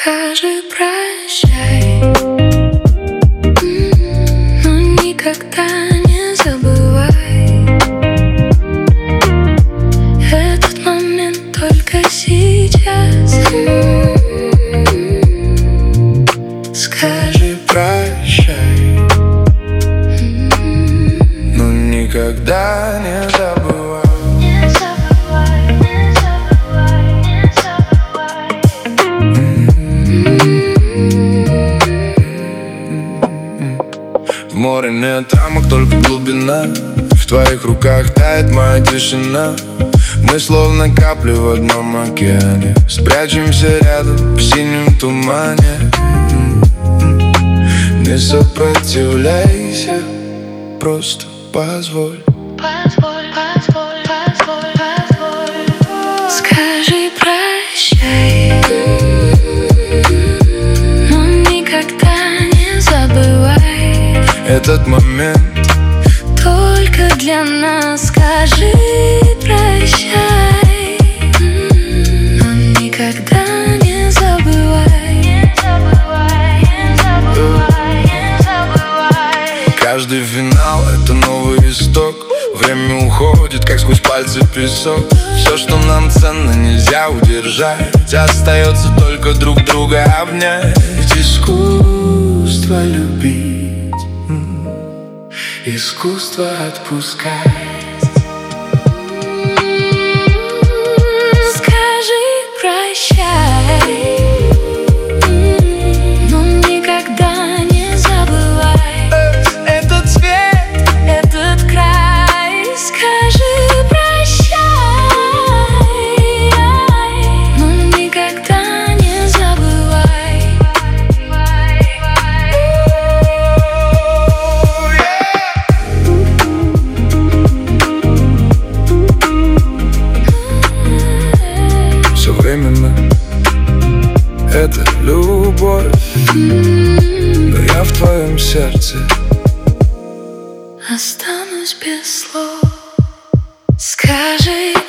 Скажи прощай, но никогда не забывай. Этот момент только сейчас. Скажи прощай, но никогда не забывай. Не забывай, не забывай, не забывай. В море нет рамок, только глубина. В твоих руках тает моя тишина. Мы словно капли в одном океане. Спрячемся рядом в синем тумане. Не сопротивляйся, просто позволь. Позволь, позволь, позволь, позволь. Скажи прощай, но никогда не забывай. Этот момент только для нас. Скажи прощай, но никогда не забывай. Не забывай, не забывай, не забывай. каждый финал — это новый исток. Время уходит, как сквозь пальцы песок. Все, что нам ценно, нельзя удержать. Остается только друг друга обнять. Искусство любить, искусство отпускать. Скажи прощай, но никогда не забывай. Этот цвет, Этот край. Скажи прощай, но никогда не забывай. все временно, это любовь. Но я в твоем сердце. Останусь без слов. Скажи